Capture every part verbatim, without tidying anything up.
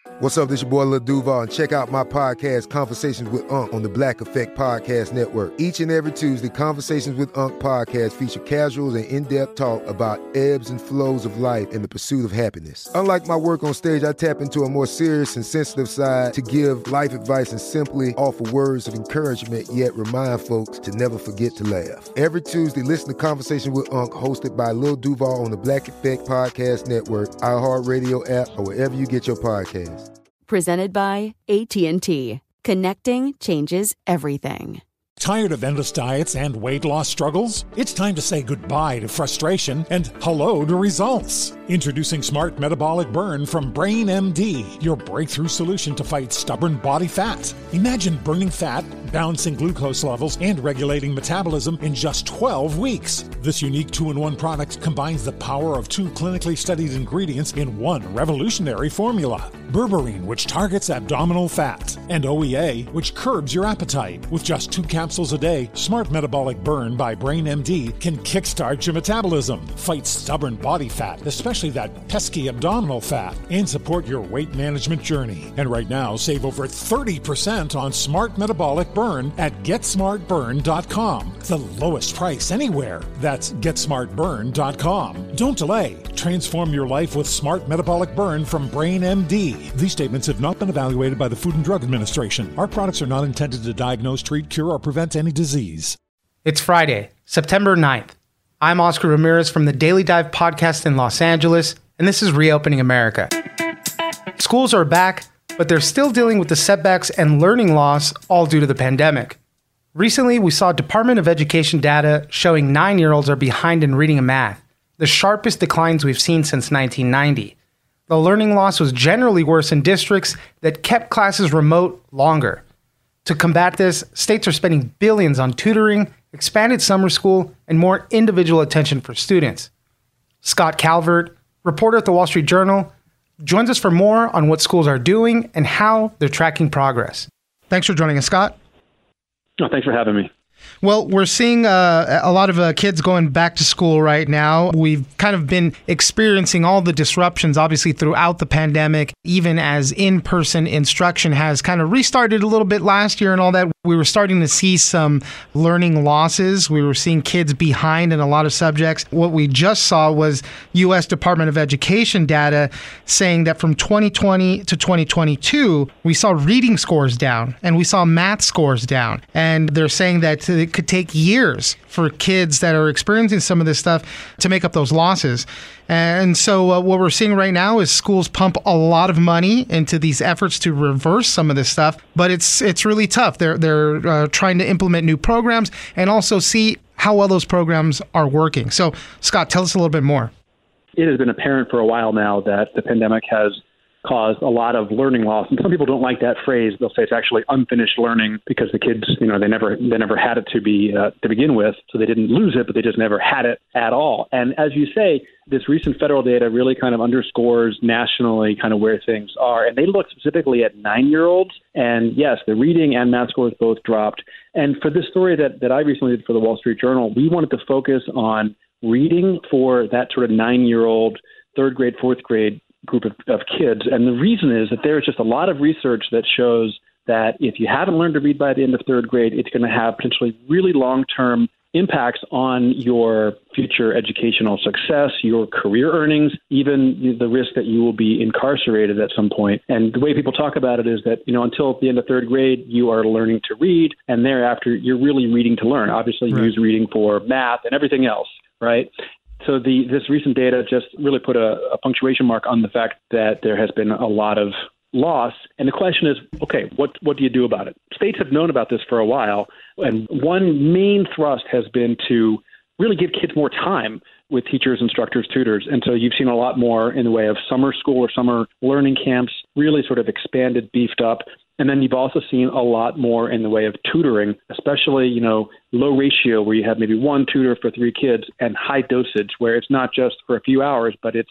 What's up, this your boy Lil Duval, and check out my podcast, Conversations with Unc, on the Black Effect Podcast Network. Each and every Tuesday, Conversations with Unc podcast feature casuals and in-depth talk about ebbs and flows of life and the pursuit of happiness. Unlike my work on stage, I tap into a more serious and sensitive side to give life advice and simply offer words of encouragement, yet remind folks to never forget to laugh. Every Tuesday, listen to Conversations with Unc, hosted by Lil Duval on the Black Effect Podcast Network, iHeartRadio app, or wherever you get your podcasts. Presented by A T and T. Connecting changes everything. Tired of endless diets and weight loss struggles? It's time to say goodbye to frustration and hello to results. Introducing Smart Metabolic Burn from Brain M D, your breakthrough solution to fight stubborn body fat. Imagine burning fat, balancing glucose levels, and regulating metabolism in just twelve weeks. This unique two-in-one product combines the power of two clinically studied ingredients in one revolutionary formula. Berberine, which targets abdominal fat, and O E A, which curbs your appetite. With just two capsules a day, Smart Metabolic Burn by Brain M D can kickstart your metabolism, fight stubborn body fat, especially that pesky abdominal fat, and support your weight management journey. And right now, save over thirty percent on Smart Metabolic Burn at get smart burn dot com. The lowest price anywhere. That's get smart burn dot com. Don't delay. Transform your life with Smart Metabolic Burn from Brain M D. These statements have not been evaluated by the Food and Drug Administration. Our products are not intended to diagnose, treat, cure, or prevent any disease. It's Friday, September ninth. I'm Oscar Ramirez from the Daily Dive podcast in Los Angeles, and this is Reopening America. Schools are back, but they're still dealing with the setbacks and learning loss, all due to the pandemic. Recently, we saw Department of Education data showing nine-year-olds are behind in reading and math, the sharpest declines we've seen since nineteen ninety. The learning loss was generally worse in districts that kept classes remote longer. To combat this, states are spending billions on tutoring, expanded summer school, and more individual attention for students. Scott Calvert, reporter at the Wall Street Journal, joins us for more on what schools are doing and how they're tracking progress. Thanks for joining us, Scott. Oh, thanks for having me. Well, we're seeing uh, a lot of uh, kids going back to school right now. We've kind of been experiencing all the disruptions, obviously, throughout the pandemic, even as in-person instruction has kind of restarted a little bit last year and all that. We were starting to see some learning losses. We were seeing kids behind in a lot of subjects. What we just saw was U S Department of Education data saying that from twenty twenty to twenty twenty-two, we saw reading scores down and we saw math scores down. And they're saying that it could take years for kids that are experiencing some of this stuff to make up those losses. And so uh, what we're seeing right now is schools pump a lot of money into these efforts to reverse some of this stuff, but it's it's really tough. They're they're uh, trying to implement new programs and also see how well those programs are working. So, Scott, tell us a little bit more. It has been apparent for a while now that the pandemic has caused a lot of learning loss. And some people don't like that phrase. They'll say it's actually unfinished learning because the kids, you know, they never they never had it to be uh, to begin with. So they didn't lose it, but they just never had it at all. And as you say, this recent federal data really kind of underscores nationally kind of where things are. And they look specifically at nine-year-olds. And yes, the reading and math scores both dropped. And for this story that, that I recently did for the Wall Street Journal, we wanted to focus on reading for that sort of nine-year-old, third grade, fourth grade group of, of kids. And the reason is that there's just a lot of research that shows that if you haven't learned to read by the end of third grade, it's going to have potentially really long-term impacts on your future educational success, your career earnings, even the risk that you will be incarcerated at some point. And the way people talk about it is that, you know, until the end of third grade, you are learning to read, and thereafter, you're really reading to learn. Obviously, you right. use reading for math and everything else, right? So the this recent data just really put a, a punctuation mark on the fact that there has been a lot of loss. And the question is, okay, what what do you do about it? States have known about this for a while. And one main thrust has been to really give kids more time with teachers, instructors, tutors. And so you've seen a lot more in the way of summer school or summer learning camps, really sort of expanded, beefed up. And then you've also seen a lot more in the way of tutoring, especially, you know, low ratio where you have maybe one tutor for three kids, and high dosage where it's not just for a few hours, but it's,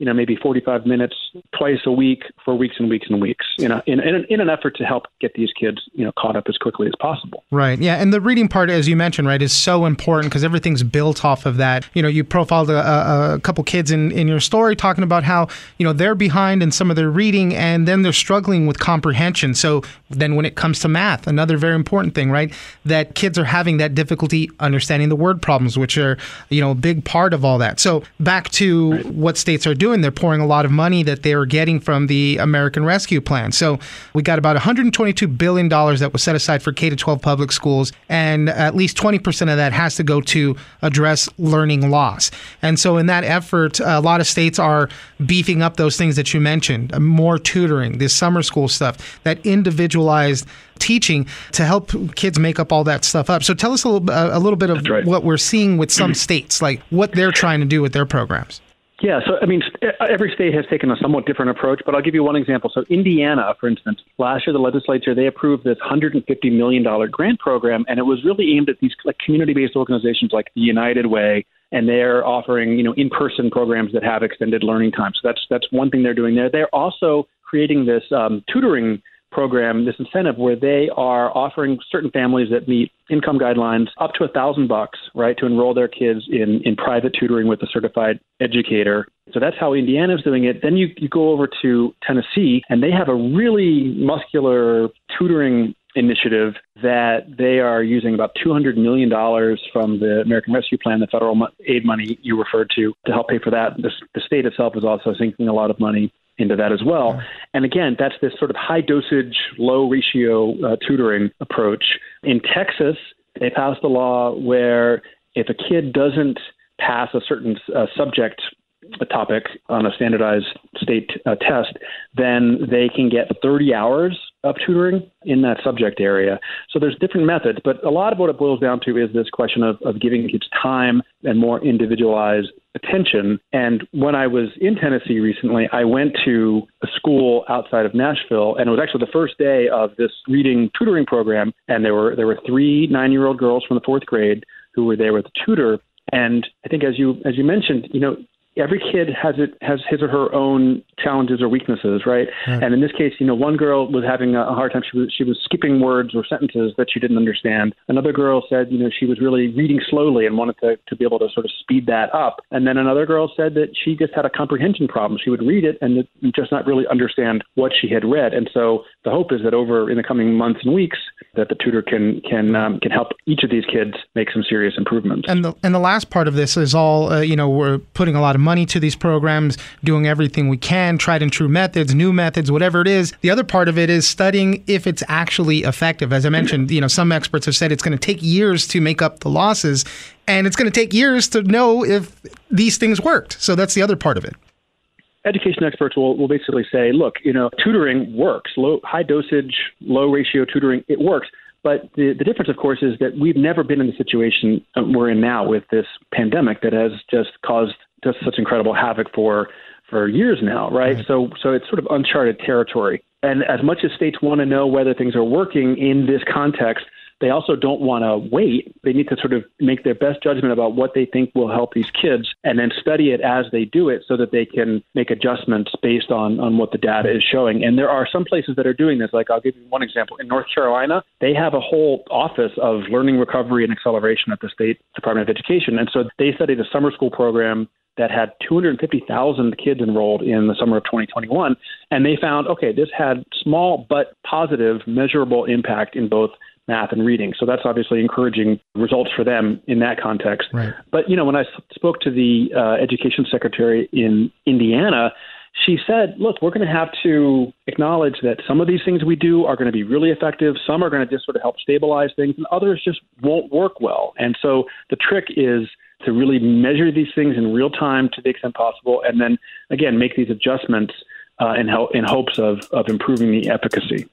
you know, maybe forty-five minutes twice a week for weeks and weeks and weeks, you know, in, in, in an effort to help get these kids, you know, caught up as quickly as possible. Right. Yeah. And the reading part, as you mentioned, right, is so important because everything's built off of that. You know, you profiled a, a, a couple kids in, in your story talking about how, you know, they're behind in some of their reading and then they're struggling with comprehension. So then when it comes to math, another very important thing, right, that kids are having that difficulty understanding the word problems, which are, you know, a big part of all that. So back to right. what states are doing, they're pouring a lot of money that they are getting from the American Rescue Plan. So we got about one hundred twenty-two billion dollars that was set aside for K through twelve public schools, and at least twenty percent of that has to go to address learning loss. And so in that effort, a lot of states are beefing up those things that you mentioned, more tutoring, this summer school stuff, that individualized teaching to help kids make up all that stuff up. So tell us a little, a little bit of right. what we're seeing with some states, like what they're trying to do with their programs. Yeah, so I mean, every state has taken a somewhat different approach, but I'll give you one example. So Indiana, for instance, last year the legislature, they approved this one hundred fifty million dollars grant program, and it was really aimed at these like community-based organizations like the United Way, and they're offering, you know, in-person programs that have extended learning time. So that's that's one thing they're doing there. They're also creating this um, tutoring program, this incentive where they are offering certain families that meet income guidelines up to a thousand bucks, right, to enroll their kids in, in private tutoring with a certified educator. So that's how Indiana's doing it. Then you, you go over to Tennessee, and they have a really muscular tutoring initiative that they are using about two hundred million dollars from the American Rescue Plan, the federal aid money you referred to, to help pay for that. The, the state itself is also sinking a lot of money into that as well. And again, that's this sort of high dosage, low ratio uh, tutoring approach. In Texas, they passed a law where if a kid doesn't pass a certain uh, subject a topic on a standardized state uh, test, then they can get thirty hours of tutoring in that subject area. So there's different methods, but a lot of what it boils down to is this question of, of giving kids time and more individualized attention. And when I was in Tennessee recently, I went to a school outside of Nashville, and it was actually the first day of this reading tutoring program. And there were there were three nine-year-old girls from the fourth grade who were there with a tutor. And I think, as you as you mentioned, you know, every kid has it has his or her own challenges or weaknesses, right? right? And in this case, you know, one girl was having a hard time. She was she was skipping words or sentences that she didn't understand. Another girl said, you know, she was really reading slowly and wanted to, to be able to sort of speed that up. And then another girl said that she just had a comprehension problem. She would read it and just not really understand what she had read. And so the hope is that over in the coming months and weeks, that the tutor can can um, can help each of these kids make some serious improvements. And the and the last part of this is all, uh, you know, we're putting a lot of money to these programs, doing everything we can, tried and true methods, new methods, whatever it is. The other part of it is studying if it's actually effective. As I mentioned, you know, some experts have said it's going to take years to make up the losses, and it's going to take years to know if these things worked. So that's the other part of it. Education experts will, will basically say, look, you know, tutoring works. Low, high dosage, low ratio tutoring, it works. But the, the difference, of course, is that we've never been in the situation we're in now with this pandemic that has just caused just such incredible havoc for for years now, right? right? So so it's sort of uncharted territory. And as much as states want to know whether things are working in this context, they also don't want to wait. They need to sort of make their best judgment about what they think will help these kids and then study it as they do it so that they can make adjustments based on, on what the data is showing. And there are some places that are doing this. Like I'll give you one example. In North Carolina, they have a whole office of learning recovery and acceleration at the State Department of Education. And so they studied a summer school program that had two hundred fifty thousand kids enrolled in the summer of twenty twenty-one. And they found, okay, this had small but positive measurable impact in both math and reading. So that's obviously encouraging results for them in that context. Right. But, you know, when I spoke to the uh, education secretary in Indiana, she said, look, we're going to have to acknowledge that some of these things we do are going to be really effective. Some are going to just sort of help stabilize things, and others just won't work well. And so the trick is to really measure these things in real time to the extent possible, and then, again, make these adjustments uh, in, ho- in hopes of, of improving the efficacy.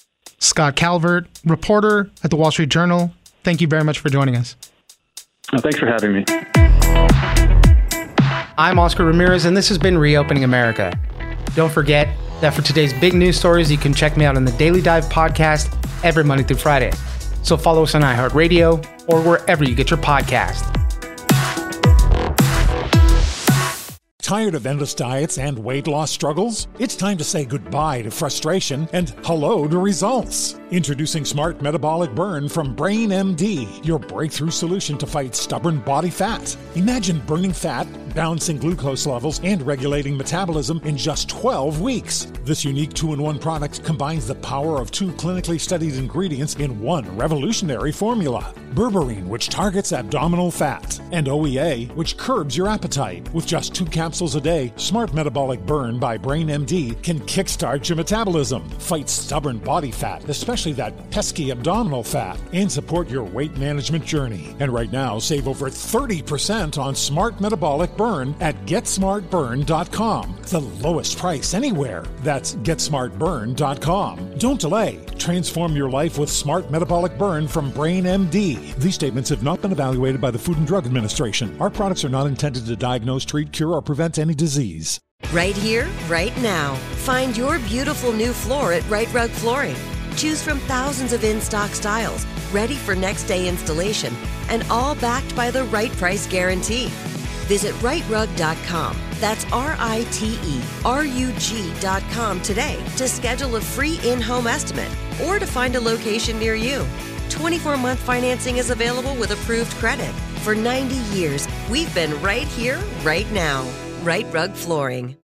Scott Calvert, reporter at the Wall Street Journal, thank you very much for joining us. Oh, thanks for having me. I'm Oscar Ramirez, and this has been Reopening America. Don't forget that for today's big news stories, you can check me out on the Daily Dive podcast every Monday through Friday. So follow us on iHeartRadio or wherever you get your podcast. Tired of endless diets and weight loss struggles? It's time to say goodbye to frustration and hello to results. Introducing Smart Metabolic Burn from Brain M D, your breakthrough solution to fight stubborn body fat. Imagine burning fat, balancing glucose levels, and regulating metabolism in just twelve weeks. This unique two-in-one product combines the power of two clinically studied ingredients in one revolutionary formula. Berberine, which targets abdominal fat, and O E A, which curbs your appetite. With just two capsules a day, Smart Metabolic Burn by Brain M D can kickstart your metabolism, fight stubborn body fat, especially that pesky abdominal fat, and support your weight management journey. And right now, save over thirty percent on Smart Metabolic Burn at get smart burn dot com. The lowest price anywhere. That's get smart burn dot com. Don't delay. Transform your life with Smart Metabolic Burn from Brain M D. These statements have not been evaluated by the Food and Drug Administration. Our products are not intended to diagnose, treat, cure, or prevent any disease. Right here, right now. Find your beautiful new floor at Right Rug Flooring. Choose from thousands of in-stock styles, ready for next day installation, and all backed by the right price guarantee. Visit right rug dot com. That's R I T E R U G dot com today to schedule a free in-home estimate or to find a location near you. twenty-four month financing is available with approved credit. For ninety years, we've been right here, right now. Right Rug Flooring.